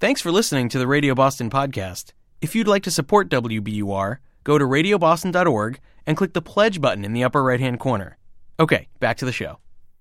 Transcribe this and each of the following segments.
Thanks for listening to the Radio Boston podcast. If you'd like to support WBUR, go to radioboston.org and click the pledge button in the upper right-hand corner. Okay, back to the show.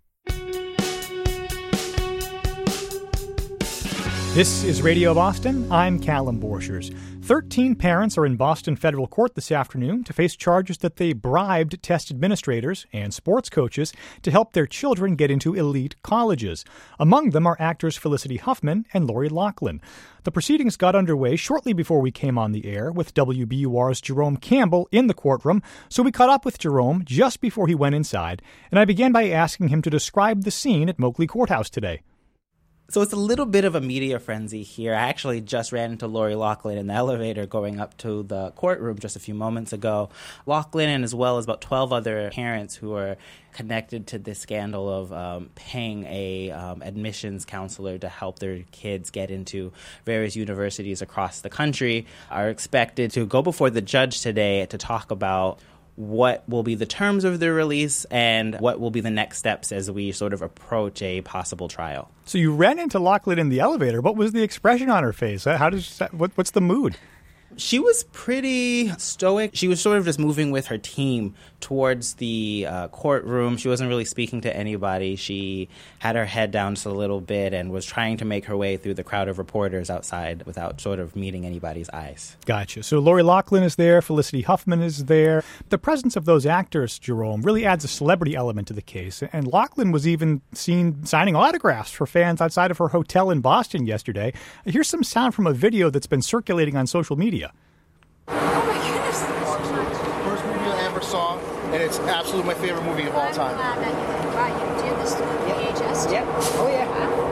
This is Radio Boston. I'm Callum Borchers. 13 parents are in Boston federal court this afternoon to face charges that they bribed test administrators and sports coaches to help their children get into elite colleges. Among them are actors Felicity Huffman and Lori Loughlin. The proceedings got underway shortly before we came on the air with WBUR's Jerome Campbell in the courtroom, so we caught up with Jerome just before he went inside, and I began by asking him to describe the scene at Moakley Courthouse today. So it's a little bit of a media frenzy here. I actually just ran into Lori Loughlin in the elevator going up to the courtroom just a few moments ago. Loughlin, and as well as about 12 other parents who are connected to this scandal of paying a admissions counselor to help their kids get into various universities across the country, are expected to go before the judge today to talk about what will be the terms of their release and what will be the next steps as we sort of approach a possible trial. So you ran into Loughlin in the elevator. What was the expression on her face? What's the mood? She was pretty stoic. She was sort of just moving with her team towards the courtroom. She wasn't really speaking to anybody. She had her head down just a little bit and was trying to make her way through the crowd of reporters outside without sort of meeting anybody's eyes. Gotcha. So Lori Loughlin is there. Felicity Huffman is there. The presence of those actors, Jerome, really adds a celebrity element to the case. And Loughlin was even seen signing autographs for fans outside of her hotel in Boston yesterday. Here's some sound from a video that's been circulating on social media. Oh my goodness. First movie I ever saw, and it's absolutely my favorite movie of all time. I'm glad that you brought you to this VHS. Yep. Oh, yeah.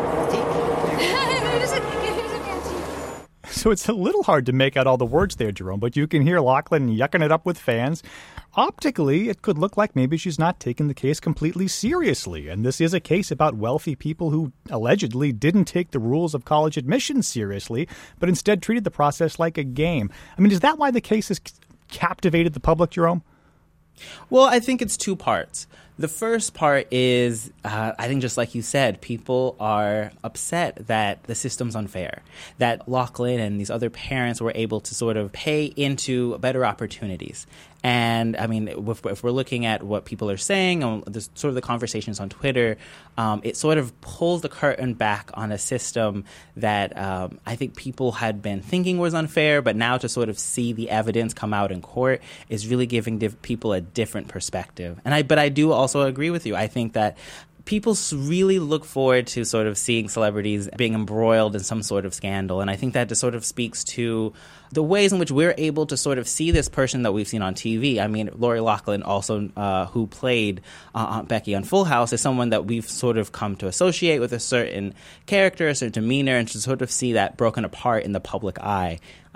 It was a fancy. So it's a little hard to make out all the words there, Jerome, but you can hear Loughlin yucking it up with fans. Optically, it could look like maybe she's not taking the case completely seriously, and this is a case about wealthy people who allegedly didn't take the rules of college admission seriously, but instead treated the process like a game. I mean, is that why the case has captivated the public, Jerome? Well, I think it's two parts. The first part is, I think just like you said, people are upset that the system's unfair, that Loughlin and these other parents were able to sort of pay into better opportunities. And, I mean, if we're looking at what people are saying, sort of the conversations on Twitter, it sort of pulls the curtain back on a system that I think people had been thinking was unfair, but now to sort of see the evidence come out in court is really giving people a different perspective. But I do also agree with you. I think that people really look forward to sort of seeing celebrities being embroiled in some sort of scandal. And I think that just sort of speaks to the ways in which we're able to sort of see this person that we've seen on TV. I mean, Lori Loughlin also, who played Aunt Becky on Full House, is someone that we've sort of come to associate with a certain character, a certain demeanor, and to sort of see that broken apart in the public eye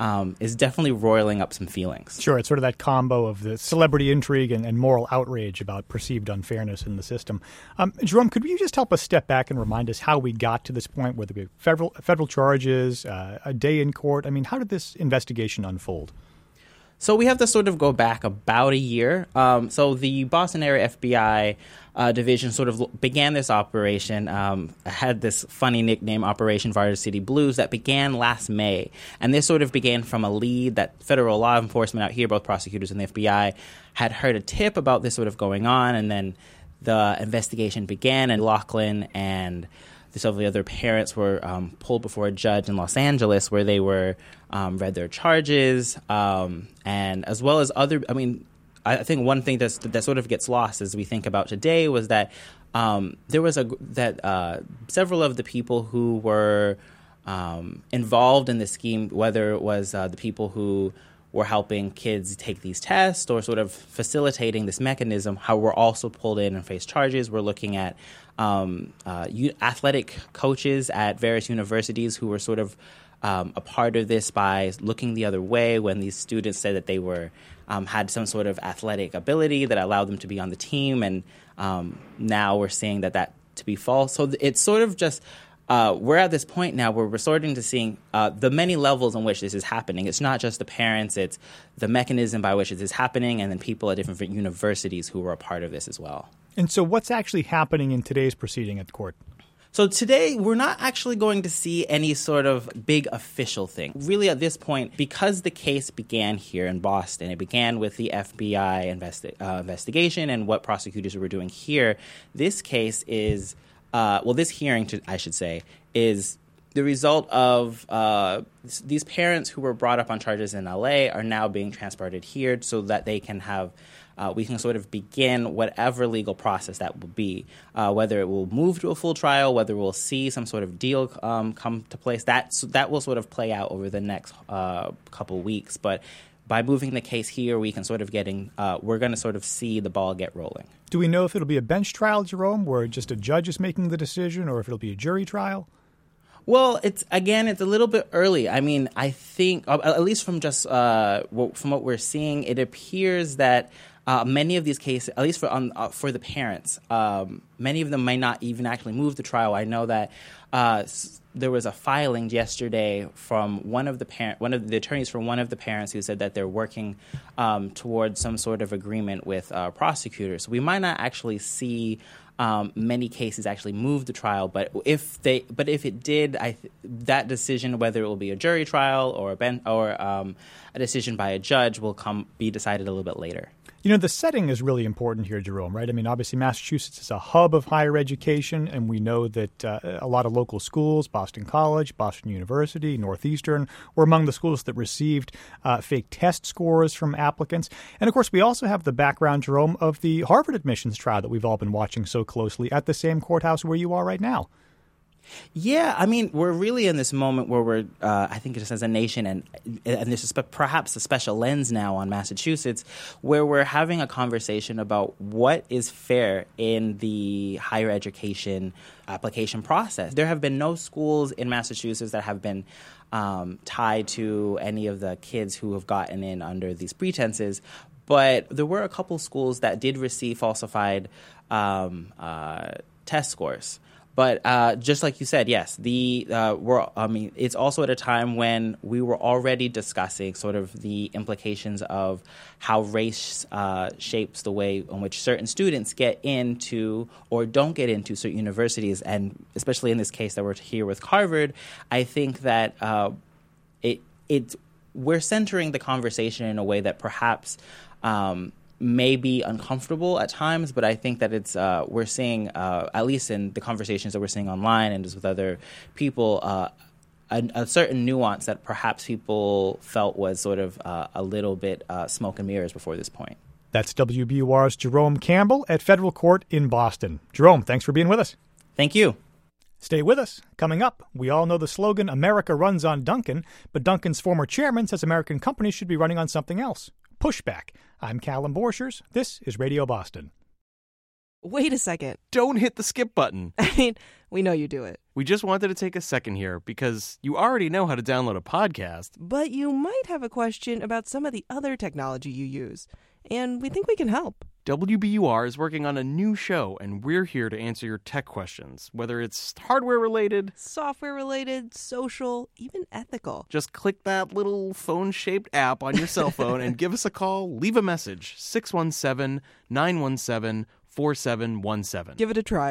is definitely roiling up some feelings. Sure, it's sort of that combo of the celebrity intrigue and moral outrage about perceived unfairness in the system. Jerome, could you just help us step back and remind us how we got to this point, whether it be federal charges, a day in court? I mean, how did this investigation unfold? So we have to sort of go back about a year. So the Boston area FBI division sort of began this operation, had this funny nickname, Operation Varsity City Blues, that began last May. And this sort of began from a lead that federal law enforcement out here, both prosecutors and the FBI, had heard a tip about this sort of going on. And then the investigation began, and Loughlin and some of the other parents were pulled before a judge in Los Angeles, where they were read their charges, and as well as other. I mean, I think one thing that sort of gets lost as we think about today was that there was several of the people who were involved in the scheme, whether it was the people who were helping kids take these tests or sort of facilitating this mechanism, how we're also pulled in and face charges. We're looking at athletic coaches at various universities who were sort of a part of this by looking the other way when these students said that they were had some sort of athletic ability that allowed them to be on the team, and now we're seeing that to be false. So it's sort of just we're at this point now where we're starting to seeing the many levels in which this is happening. It's not just the parents, it's the mechanism by which it is happening, and then people at different universities who were a part of this as well. And so what's actually happening in today's proceeding at the court? So today, we're not actually going to see any sort of big official thing. Really, at this point, because the case began here in Boston, it began with the FBI investigation and what prosecutors were doing here. This case is, this hearing, I should say, is the result of these parents who were brought up on charges in LA are now being transported here so that they can have we can sort of begin whatever legal process that will be, whether it will move to a full trial, whether we'll see some sort of deal come to place. That will sort of play out over the next couple weeks. But by moving the case here, we can sort of we're going to sort of see the ball get rolling. Do we know if it'll be a bench trial, Jerome, where just a judge is making the decision, or if it'll be a jury trial? Well, it's a little bit early. I mean, I think, at least from just from what we're seeing, it appears that many of these cases, at least for the parents, many of them may not even actually move the trial. I know that there was a filing yesterday from one of the attorneys from one of the parents who said that they're working towards some sort of agreement with prosecutors. So we might not actually see many cases actually move the trial, but if it did, that decision, whether it will be a jury trial or a decision by a judge, will be decided a little bit later. You know, the setting is really important here, Jerome, right? I mean, obviously, Massachusetts is a hub of higher education, and we know that a lot of local schools, Boston College, Boston University, Northeastern, were among the schools that received fake test scores from applicants. And, of course, we also have the background, Jerome, of the Harvard admissions trial that we've all been watching so closely at the same courthouse where you are right now. Yeah, I mean, we're really in this moment where we're, I think just as a nation, and this is perhaps a special lens now on Massachusetts, where we're having a conversation about what is fair in the higher education application process. There have been no schools in Massachusetts that have been tied to any of the kids who have gotten in under these pretenses, but there were a couple schools that did receive falsified test scores. But just like you said, yes, it's also at a time when we were already discussing sort of the implications of how race shapes the way in which certain students get into or don't get into certain universities. And especially in this case that we're here with Harvard, I think that we're centering the conversation in a way that perhaps may be uncomfortable at times, but I think that it's we're seeing, at least in the conversations that we're seeing online and just with other people, a certain nuance that perhaps people felt was sort of a little bit smoke and mirrors before this point. That's WBUR's Jerome Campbell at Federal Court in Boston. Jerome, thanks for being with us. Thank you. Stay with us. Coming up, we all know the slogan, America runs on Dunkin', but Dunkin's former chairman says American companies should be running on something else. Pushback. I'm Callum Borchers. This is Radio Boston. Wait a second. Don't hit the skip button. I mean, we know you do it. We just wanted to take a second here because you already know how to download a podcast. But you might have a question about some of the other technology you use, and we think we can help. WBUR is working on a new show, and we're here to answer your tech questions, whether it's hardware-related, software-related, social, even ethical. Just click that little phone-shaped app on your cell phone and give us a call. Leave a message, 617-917-4717. Give it a try,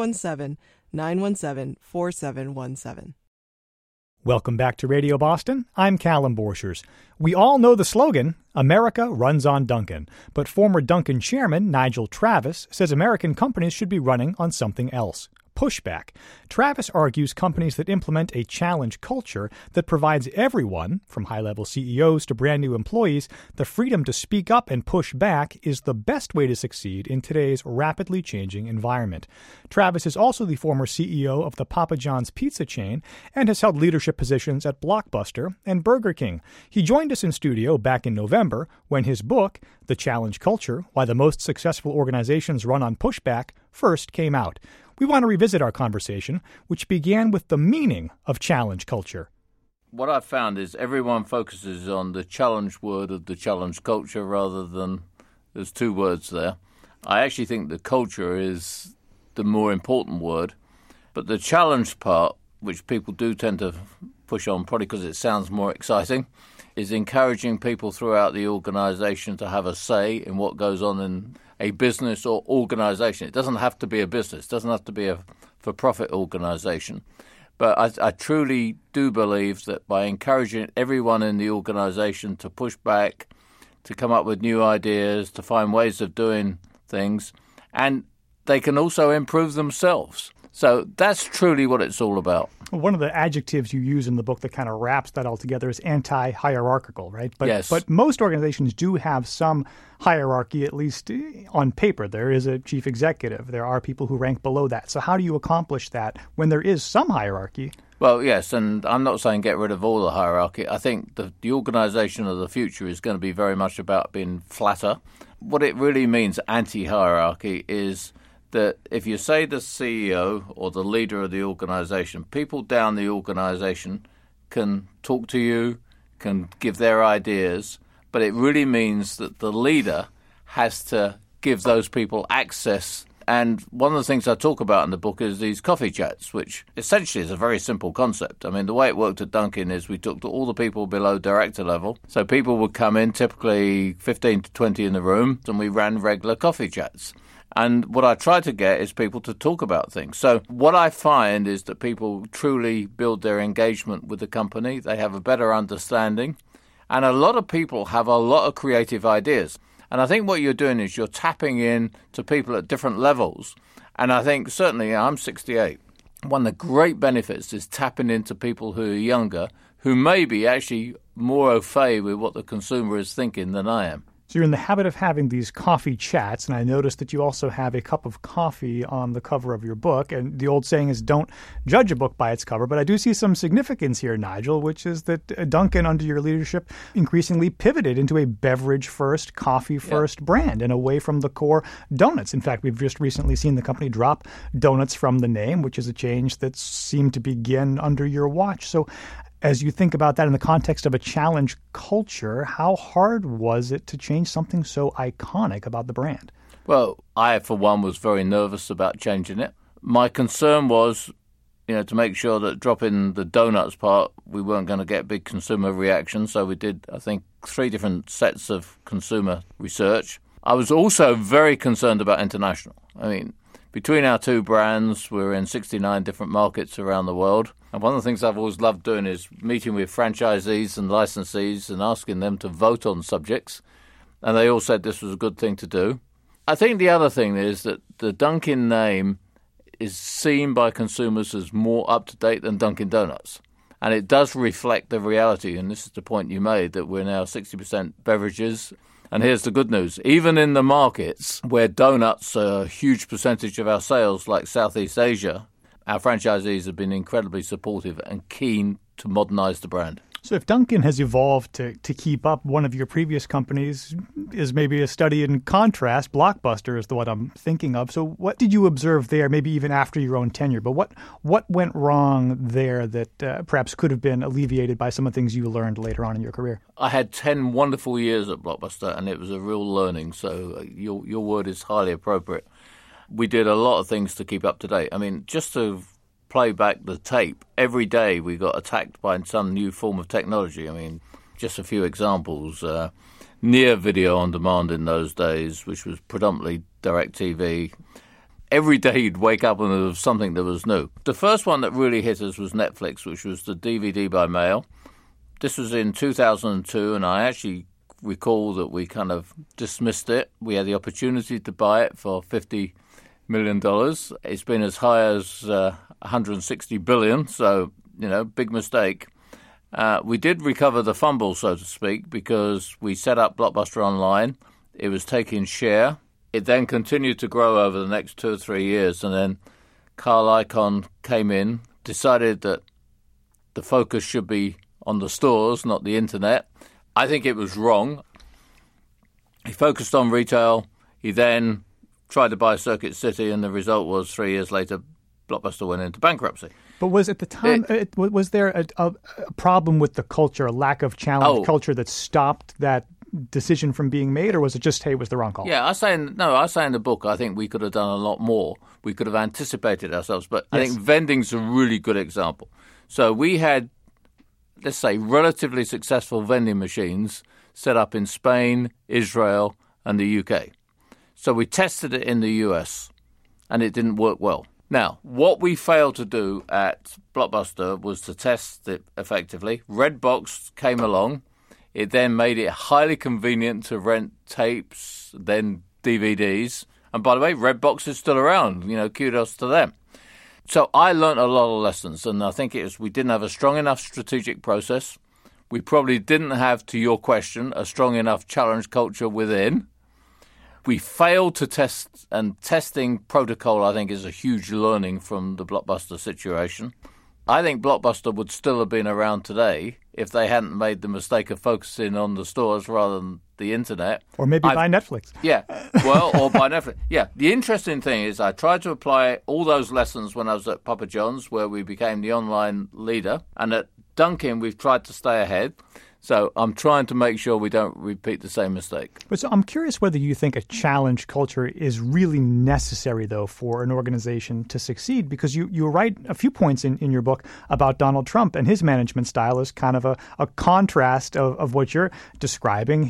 617-917-4717. Welcome back to Radio Boston. I'm Callum Borchers. We all know the slogan, America runs on Dunkin', but former Dunkin' chairman Nigel Travis says American companies should be running on something else. Pushback. Travis argues companies that implement a challenge culture that provides everyone, from high-level CEOs to brand-new employees, the freedom to speak up and push back is the best way to succeed in today's rapidly changing environment. Travis is also the former CEO of the Papa John's pizza chain and has held leadership positions at Blockbuster and Burger King. He joined us in studio back in November when his book, The Challenge Culture, Why the Most Successful Organizations Run on Pushback, first came out. We want to revisit our conversation, which began with the meaning of challenge culture. What I've found is everyone focuses on the challenge word of the challenge culture rather than there's two words there. I actually think the culture is the more important word, but the challenge part, which people do tend to push on probably because it sounds more exciting, is encouraging people throughout the organization to have a say in what goes on in a business or organization. It doesn't have to be a business. It doesn't have to be a for-profit organization. But I truly do believe that by encouraging everyone in the organization to push back, to come up with new ideas, to find ways of doing things, and they can also improve themselves. So that's truly what it's all about. One of the adjectives you use in the book that kind of wraps that all together is anti-hierarchical, right? But, yes. But most organizations do have some hierarchy, at least on paper. There is a chief executive. There are people who rank below that. So how do you accomplish that when there is some hierarchy? Well, yes, and I'm not saying get rid of all the hierarchy. I think the organization of the future is going to be very much about being flatter. What it really means, anti-hierarchy, is that if you say the CEO or the leader of the organization, people down the organization can talk to you, can give their ideas, but it really means that the leader has to give those people access. And one of the things I talk about in the book is these coffee chats, which essentially is a very simple concept. I mean, the way it worked at Dunkin' is we took all the people below director level. So people would come in, typically 15 to 20 in the room, and we ran regular coffee chats. And what I try to get is people to talk about things. So what I find is that people truly build their engagement with the company. They have a better understanding. And a lot of people have a lot of creative ideas. And I think what you're doing is you're tapping in to people at different levels. And I think certainly, I'm 68. One of the great benefits is tapping into people who are younger, who may be actually more au fait with what the consumer is thinking than I am. So you're in the habit of having these coffee chats, and I noticed that you also have a cup of coffee on the cover of your book. And the old saying is don't judge a book by its cover, but I do see some significance here, Nigel, which is that Dunkin', under your leadership, increasingly pivoted into a beverage-first, coffee-first brand and away from the core donuts. In fact, we've just recently seen the company drop donuts from the name, which is a change that seemed to begin under your watch. So as you think about that in the context of a challenge culture, how hard was it to change something so iconic about the brand? Well, I, for one, was very nervous about changing it. My concern was, to make sure that dropping the donuts part, we weren't going to get big consumer reaction. So we did, I think, 3 different sets of consumer research. I was also very concerned about international. I mean, between our 2 brands, we're in 69 different markets around the world. And one of the things I've always loved doing is meeting with franchisees and licensees and asking them to vote on subjects. And they all said this was a good thing to do. I think the other thing is that the Dunkin' name is seen by consumers as more up-to-date than Dunkin' Donuts. And it does reflect the reality, and this is the point you made, that we're now 60% beverages. And here's the good news. Even in the markets where donuts are a huge percentage of our sales, like Southeast Asia, our franchisees have been incredibly supportive and keen to modernize the brand. So if Dunkin' has evolved to keep up, one of your previous companies is maybe a study in contrast. Blockbuster is the one I'm thinking of. So what did you observe there, maybe even after your own tenure? But what went wrong there that perhaps could have been alleviated by some of the things you learned later on in your career? I had 10 wonderful years at Blockbuster, and it was a real learning. So your word is highly appropriate. We did a lot of things to keep up to date. I mean, just to play back the tape, every day we got attacked by some new form of technology. I mean, just a few examples. Near video on demand in those days, which was predominantly DirecTV. Every day you'd wake up and there was something that was new. The first one that really hit us was Netflix, which was the DVD by mail. This was in 2002, and I actually recall that we kind of dismissed it. We had the opportunity to buy it for $50 million. It's been as high as 160 billion, so, big mistake. We did recover the fumble, so to speak, because we set up Blockbuster Online. It was taking share. It then continued to grow over the next 2 or 3 years, and then Carl Icahn came in, decided that the focus should be on the stores, not the internet. I think it was wrong. He focused on retail. He then tried to buy Circuit City, and the result was 3 years later, Blockbuster went into bankruptcy. But was at the time, was there a problem with the culture, a lack of challenge culture that stopped that decision from being made, or was it just, hey, it was the wrong call? Yeah, I say in the book, I think we could have done a lot more. We could have anticipated ourselves, but I think vending's a really good example. So we had, let's say, relatively successful vending machines set up in Spain, Israel, and the UK. So we tested it in the US, and it didn't work well. Now, what we failed to do at Blockbuster was to test it effectively. Redbox came along. It then made it highly convenient to rent tapes, then DVDs. And by the way, Redbox is still around. Kudos to them. So I learned a lot of lessons, and I think it was we didn't have a strong enough strategic process. We probably didn't have, to your question, a strong enough challenge culture within. We failed to test, and testing protocol, I think, is a huge learning from the Blockbuster situation. I think Blockbuster would still have been around today if they hadn't made the mistake of focusing on the stores rather than the internet. Or maybe by Netflix. Yeah, or by Netflix. Yeah, the interesting thing is I tried to apply all those lessons when I was at Papa John's, where we became the online leader. And at Dunkin', we've tried to stay ahead. So I'm trying to make sure we don't repeat the same mistake. But so I'm curious whether you think a challenge culture is really necessary, though, for an organization to succeed, because you write a few points in your book about Donald Trump and his management style as kind of a contrast of what you're describing.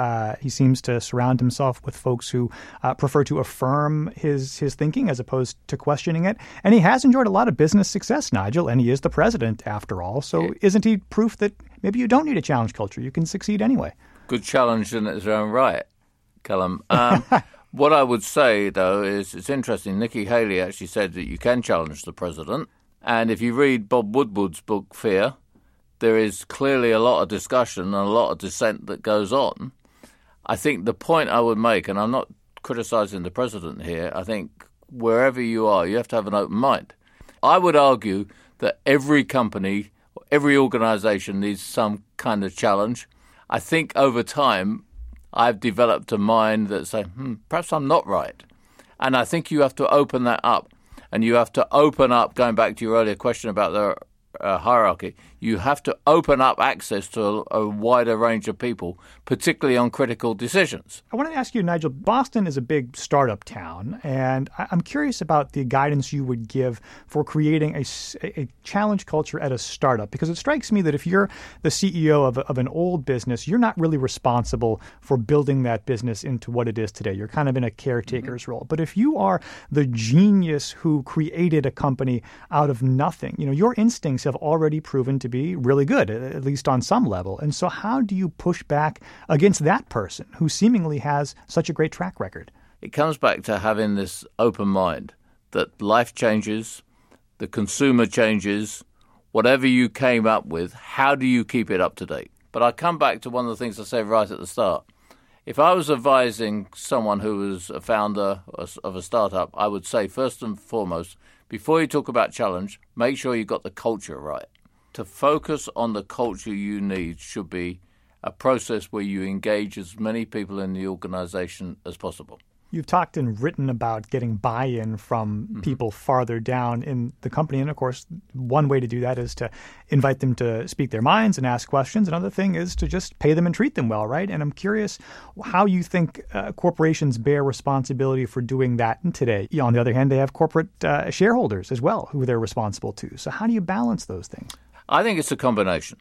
He seems to surround himself with folks who prefer to affirm his thinking as opposed to questioning it. And he has enjoyed a lot of business success, Nigel, and he is the president after all. So isn't he proof that maybe you don't need a challenge culture? You can succeed anyway. Good challenge in its own right, Callum. What I would say, though, is it's interesting. Nikki Haley actually said that you can challenge the president. And if you read Bob Woodward's book, Fear, there is clearly a lot of discussion and a lot of dissent that goes on. I think the point I would make, and I'm not criticizing the president here, I think wherever you are, you have to have an open mind. I would argue that every company, every organization needs some kind of challenge. I think over time, I've developed a mind that says, perhaps I'm not right. And I think you have to open that up. And you have to open up, going back to your earlier question about the hierarchy, you have to open up access to a wider range of people, particularly on critical decisions. I wanted to ask you, Nigel, Boston is a big startup town, and I'm curious about the guidance you would give for creating a challenge culture at a startup, because it strikes me that if you're the CEO of an old business, you're not really responsible for building that business into what it is today. You're kind of in a caretaker's role. But if you are the genius who created a company out of nothing, your instincts have already proven to be really good, at least on some level. And so how do you push back against that person who seemingly has such a great track record? It comes back to having this open mind that life changes, the consumer changes, whatever you came up with, how do you keep it up to date? But I come back to one of the things I said right at the start. If I was advising someone who was a founder of a startup, I would say first and foremost, before you talk about challenge, make sure you got the culture right. To focus on the culture you need should be a process where you engage as many people in the organization as possible. You've talked and written about getting buy-in from people farther down in the company. And, of course, one way to do that is to invite them to speak their minds and ask questions. Another thing is to just pay them and treat them well, right? And I'm curious how you think corporations bear responsibility for doing that today. On the other hand, they have corporate shareholders as well who they're responsible to. So how do you balance those things? I think it's a combination.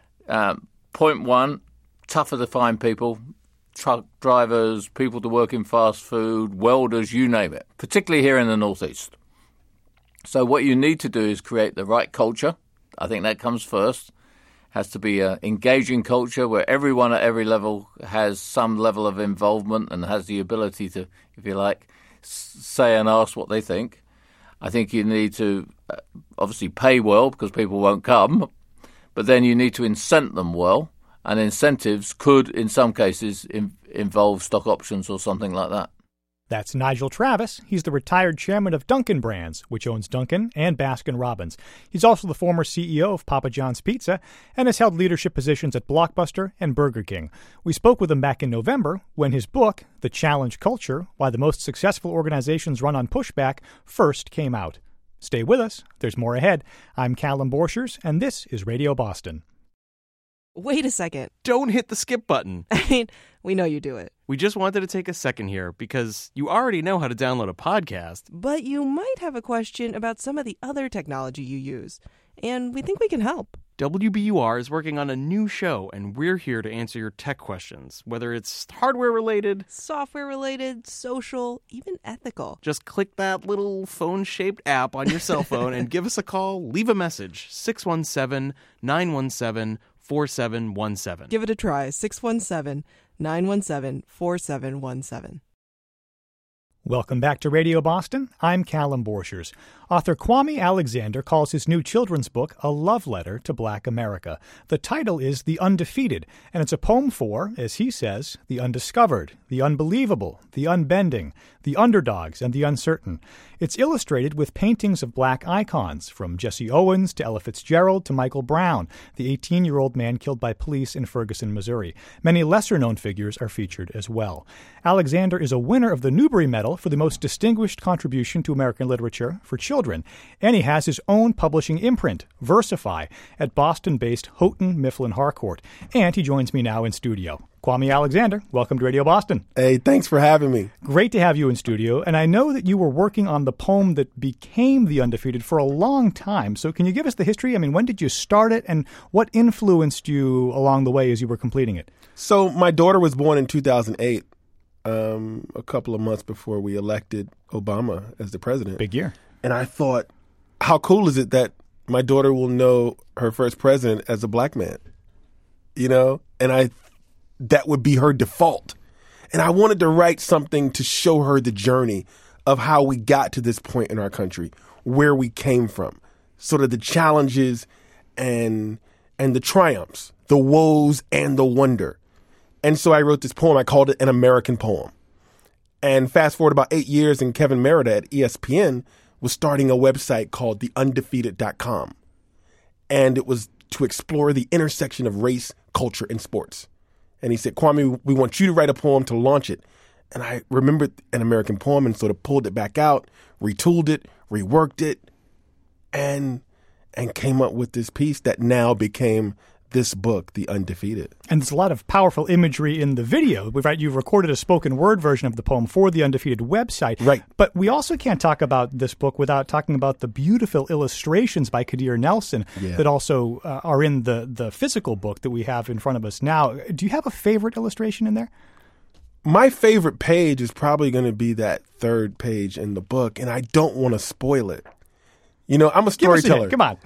Point one, tougher to find people. Truck drivers, people to work in fast food, welders, you name it, particularly here in the Northeast. So what you need to do is create the right culture. I think that comes first. Has to be an engaging culture where everyone at every level has some level of involvement and has the ability to, if you like, say and ask what they think. I think you need to obviously pay well because people won't come, but then you need to incent them well. And incentives could, in some cases, involve stock options or something like that. That's Nigel Travis. He's the retired chairman of Dunkin' Brands, which owns Dunkin' and Baskin-Robbins. He's also the former CEO of Papa John's Pizza and has held leadership positions at Blockbuster and Burger King. We spoke with him back in November when his book, The Challenge Culture, Why the Most Successful Organizations Run on Pushback, first came out. Stay with us. There's more ahead. I'm Callum Borchers, and this is Radio Boston. Wait a second. Don't hit the skip button. I mean, we know you do it. We just wanted to take a second here because you already know how to download a podcast. But you might have a question about some of the other technology you use, and we think we can help. WBUR is working on a new show, and we're here to answer your tech questions, whether it's hardware-related, Software-related, social, even ethical. just click that little phone-shaped app on your cell phone and give us a call, leave a message, 617-917-4717. Give it a try, 617-917-4717. Welcome back to Radio Boston. I'm Callum Borchers. Author Kwame Alexander calls his new children's book a love letter to Black America. The title is The Undefeated, and it's a poem for, as he says, the undiscovered, the unbelievable, the unbending, the underdogs, and the uncertain. It's illustrated with paintings of black icons, from Jesse Owens to Ella Fitzgerald to Michael Brown, the 18-year-old man killed by police in Ferguson, Missouri. Many lesser-known figures are featured as well. Alexander is a winner of the Newbery Medal for the most distinguished contribution to American literature for children, and he has his own publishing imprint, Versify, at Boston-based Houghton Mifflin Harcourt. And he joins me now in studio. Kwame Alexander, welcome to Radio Boston. Hey, thanks for having me. Great to have you in studio, and I know that you were working on the poem that became The Undefeated for a long time. So can you give us the history? I mean, when did you start it, and what influenced you along the way as you were completing it? So my daughter was born in 2008, a couple of months before we elected Obama as the president. Big year. And I thought, how cool is it that my daughter will know her first president as a black man? You know? And that would be her default. And I wanted to write something to show her the journey of how we got to this point in our country, where we came from, sort of the challenges and the triumphs, the woes and the wonder. And so I wrote this poem. I called it An American Poem. And fast forward about 8 years, and Kevin Merida at ESPN was starting a website called theundefeated.com. And it was to explore the intersection of race, culture, and sports. And he said, Kwame, we want you to write a poem to launch it. And I remembered An American Poem and sort of pulled it back out, retooled it, reworked it, and came up with this piece that now became this book, The Undefeated. And there's a lot of powerful imagery in the video. You've recorded a spoken word version of the poem for the Undefeated website. Right. But we also can't talk about this book without talking about the beautiful illustrations by Kadir Nelson that also are in the physical book that we have in front of us now. Do you have a favorite illustration in there? My favorite page is probably going to be that third page in the book, and I don't want to spoil it. You know, I'm a storyteller. Come on.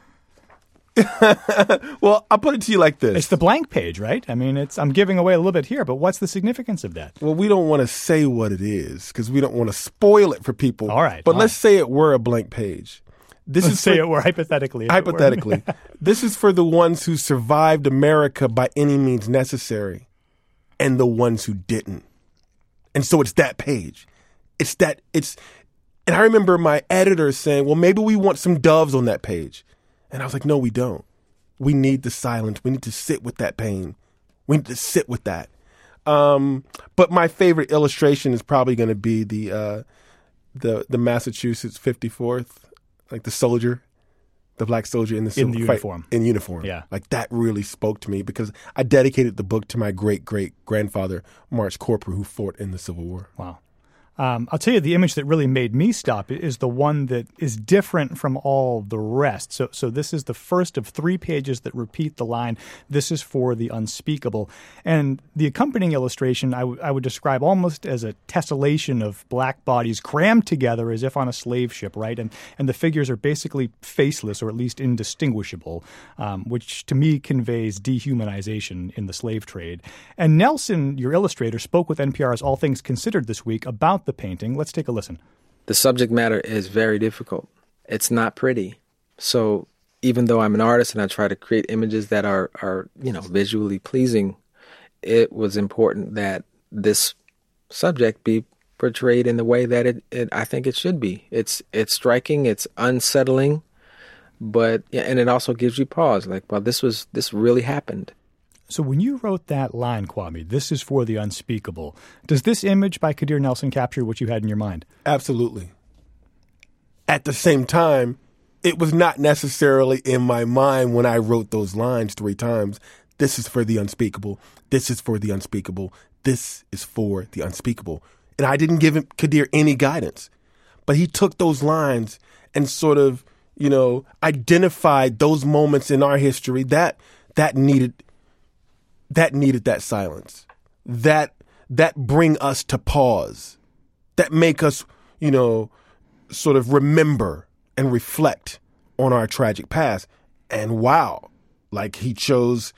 Well, I'll put it to you like this. It's the blank page, right? I mean, I'm giving away a little bit here, but what's the significance of that? Well, we don't want to say what it is because we don't want to spoil it for people. All right. But let's say it were a blank page. Let's say it were hypothetically. Hypothetically. This is for the ones who survived America by any means necessary and the ones who didn't. And so it's that page. And I remember my editor saying, well, maybe we want some doves on that page. And I was like, no, we don't. We need the silence. We need to sit with that pain. We need to sit with that. But my favorite illustration is probably going to be the Massachusetts 54th, like the soldier, the black soldier in the uniform. In uniform. Yeah. Like that really spoke to me because I dedicated the book to my great-great-grandfather, March Corporal, who fought in the Civil War. Wow. I'll tell you, the image that really made me stop is the one that is different from all the rest. So this is the first of 3 pages that repeat the line, "This is for the unspeakable." And the accompanying illustration I would describe almost as a tessellation of black bodies crammed together as if on a slave ship, right? And the figures are basically faceless or at least indistinguishable, which to me conveys dehumanization in the slave trade. And Nelson, your illustrator, spoke with NPR's All Things Considered this week about the painting. Let's take a listen. The subject matter is very difficult. It's not pretty. So even though I'm an artist and I try to create images that are visually pleasing, it was important that this subject be portrayed in the way that I think it should be. It's striking, it's unsettling, but and it also gives you pause. Like, well, this really happened. So when you wrote that line, Kwame, "This is for the unspeakable," does this image by Kadir Nelson capture what you had in your mind? Absolutely. At the same time, it was not necessarily in my mind when I wrote those lines 3 times. This is for the unspeakable. This is for the unspeakable. This is for the unspeakable. And I didn't give Kadir any guidance. But he took those lines and sort of identified those moments in our history that needed that silence, that bring us to pause, that make us, sort of remember and reflect on our tragic past. And wow, like he chose,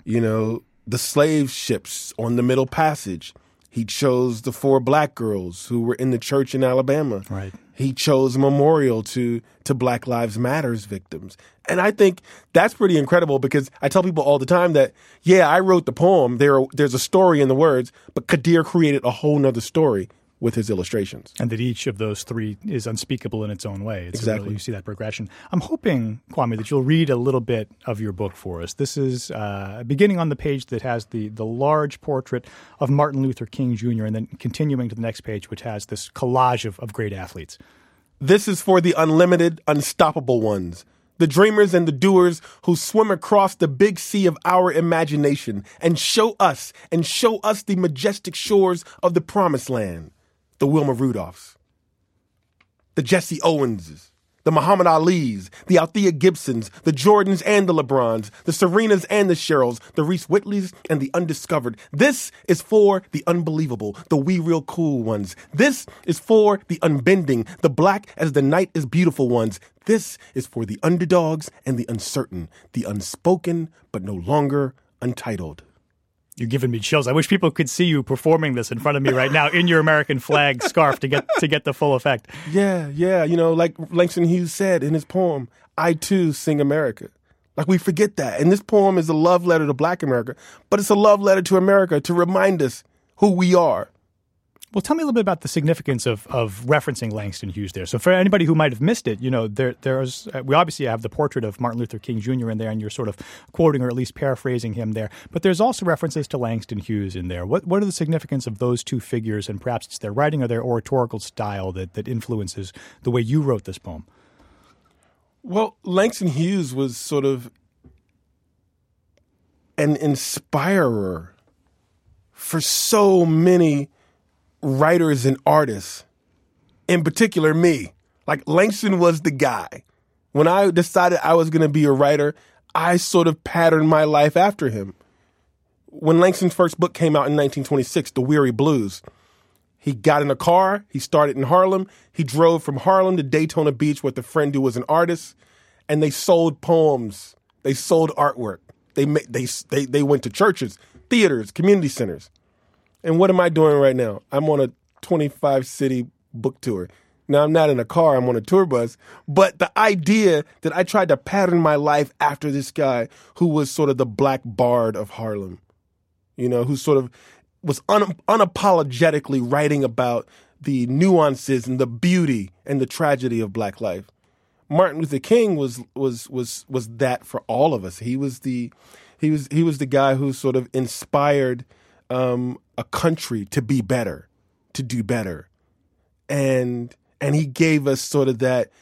the slave ships on the Middle Passage. He chose the 4 black girls who were in the church in Alabama. Right. He chose a memorial to Black Lives Matter's victims. And I think that's pretty incredible because I tell people all the time that, yeah, I wrote the poem. There's a story in the words, but Kadir created a whole nother story with his illustrations. And that each of those 3 is unspeakable in its own way. Exactly. You see that progression. I'm hoping, Kwame, that you'll read a little bit of your book for us. This is beginning on the page that has the large portrait of Martin Luther King Jr. and then continuing to the next page, which has this collage of great athletes. This is for the unlimited, unstoppable ones, the dreamers and the doers who swim across the big sea of our imagination and show us the majestic shores of the promised land. The Wilma Rudolphs, the Jesse Owenses, the Muhammad Alis, the Althea Gibsons, the Jordans and the LeBrons, the Serenas and the Cheryls, the Reese Whitleys and the undiscovered. This is for the unbelievable, the we real cool ones. This is for the unbending, the black as the night is beautiful ones. This is for the underdogs and the uncertain, the unspoken but no longer untitled. You're giving me chills. I wish people could see you performing this in front of me right now in your American flag scarf to get the full effect. Yeah. Like Langston Hughes said in his poem, I too sing America. Like we forget that. And this poem is a love letter to Black America, but it's a love letter to America to remind us who we are. Well, tell me a little bit about the significance of referencing Langston Hughes there. So for anybody who might have missed it, there's we obviously have the portrait of Martin Luther King Jr. in there, and you're sort of quoting or at least paraphrasing him there. But there's also references to Langston Hughes in there. What are the significance of those 2 figures, and perhaps it's their writing or their oratorical style that influences the way you wrote this poem? Well, Langston Hughes was sort of an inspirer for so many writers and artists, in particular me. Like Langston was the guy. When I decided I was going to be a writer, I sort of patterned my life after him. When Langston's first book came out in 1926, The Weary Blues, he got in a car, he started in Harlem, he drove from Harlem to Daytona Beach with a friend who was an artist, and they sold poems, they sold artwork. They went to churches, theaters, community centers. And what am I doing right now? I'm on a 25-city book tour. Now, I'm not in a car. I'm on a tour bus. But the idea that I tried to pattern my life after this guy who was sort of the Black Bard of Harlem, who sort of was unapologetically writing about the nuances and the beauty and the tragedy of Black life. Martin Luther King was that for all of us. He was the guy who sort of inspired a country to be better, to do better. And he gave us sort of that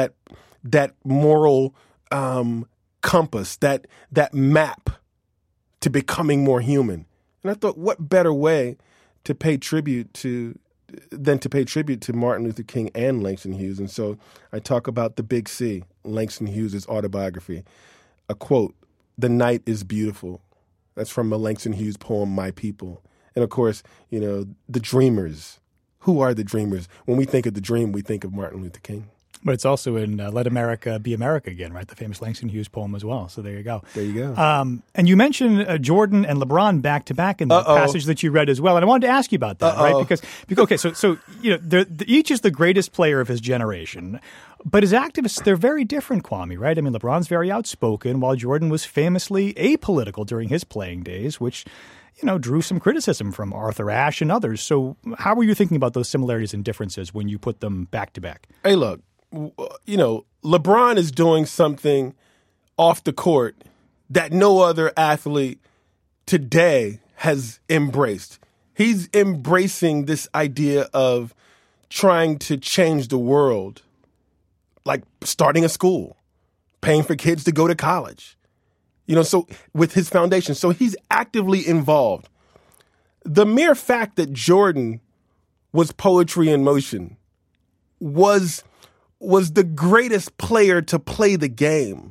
moral compass, that map to becoming more human. And I thought, what better way to pay tribute to Martin Luther King and Langston Hughes. And so I talk about the Big C, Langston Hughes' autobiography. A quote, "The night is beautiful." That's from a Langston Hughes poem, My People. And of course, the dreamers. Who are the dreamers? When we think of the dream, we think of Martin Luther King. But it's also in Let America Be America Again, right? The famous Langston Hughes poem as well. So there you go. There you go. And you mentioned Jordan and LeBron back to back in the passage that you read as well. And I wanted to ask you about that, right? Because okay, so each is the greatest player of his generation. But as activists, they're very different, Kwame, right? I mean, LeBron's very outspoken, while Jordan was famously apolitical during his playing days, which, drew some criticism from Arthur Ashe and others. So how were you thinking about those similarities and differences when you put them back to back? Hey, look, LeBron is doing something off the court that no other athlete today has embraced. He's embracing this idea of trying to change the world, like starting a school, paying for kids to go to college, so with his foundation. So he's actively involved. The mere fact that Jordan was poetry in motion was was the greatest player to play the game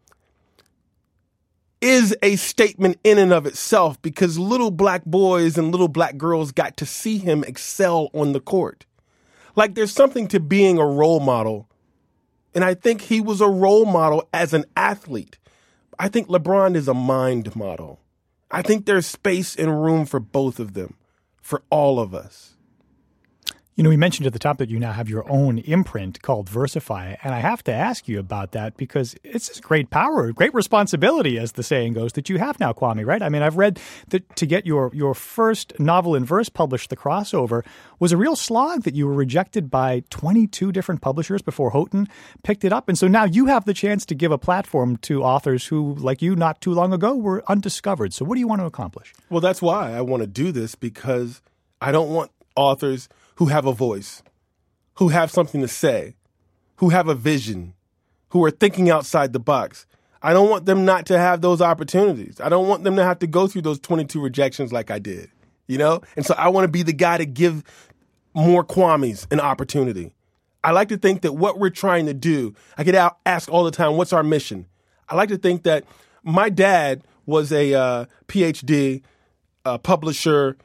is a statement in and of itself, because little black boys and little black girls got to see him excel on the court. Like, there's something to being a role model. And I think he was a role model as an athlete. I think LeBron is a mind model. I think there's space and room for both of them, for all of us. You know, we mentioned at the top that you now have your own imprint called Versify, and I have to ask you about that because it's this great power, great responsibility, as the saying goes, that you have now, Kwame, right? I mean, I've read that to get your first novel in verse published, The Crossover, was a real slog, that you were rejected by 22 different publishers before Houghton picked it up. And so now you have the chance to give a platform to authors who, like you, not too long ago, were undiscovered. So what do you want to accomplish? Well, that's why I want to do this, because I don't want authors who have a voice, who have something to say, who have a vision, who are thinking outside the box. I don't want them not to have those opportunities. I don't want them to have to go through those 22 rejections like I did, you know? And so I want to be the guy to give more Kwames an opportunity. I like to think that what we're trying to do, I get asked all the time, what's our mission? I like to think that my dad was a PhD publisher.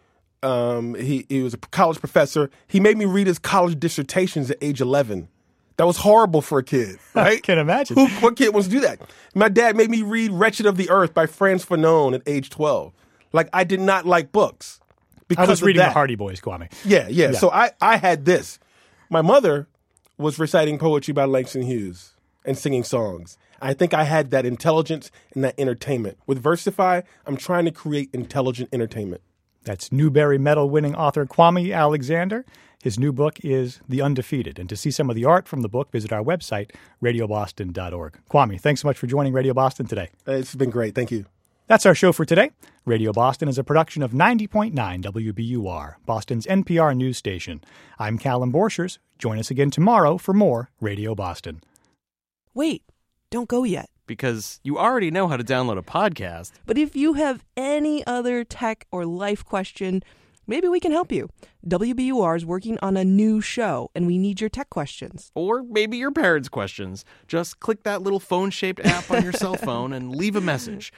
He was a college professor. He made me read his college dissertations at age 11. That was horrible for a kid, right? I can imagine. What kid wants to do that? My dad made me read Wretched of the Earth by Frantz Fanon at age 12. Like, I did not like books because I was of reading that. the Hardy Boys, Kwame. Yeah. So I had this. My mother was reciting poetry by Langston Hughes and singing songs. I think I had that intelligence and that entertainment. With Versify, I'm trying to create intelligent entertainment. That's Newbery Medal-winning author Kwame Alexander. His new book is The Undefeated. And to see some of the art from the book, visit our website, radioboston.org. Kwame, thanks so much for joining Radio Boston today. It's been great. Thank you. That's our show for today. Radio Boston is a production of 90.9 WBUR, Boston's NPR news station. I'm Callum Borchers. Join us again tomorrow for more Radio Boston. Wait, don't go yet. Because you already know how to download a podcast. But if you have any other tech or life question, maybe we can help you. WBUR is working on a new show, and we need your tech questions. Or maybe your parents' questions. Just click that little phone-shaped app on your cell phone and leave a message.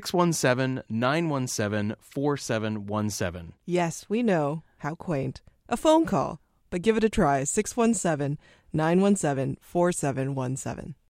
617-917-4717. Yes, we know. How quaint. A phone call. But give it a try. 617-917-4717.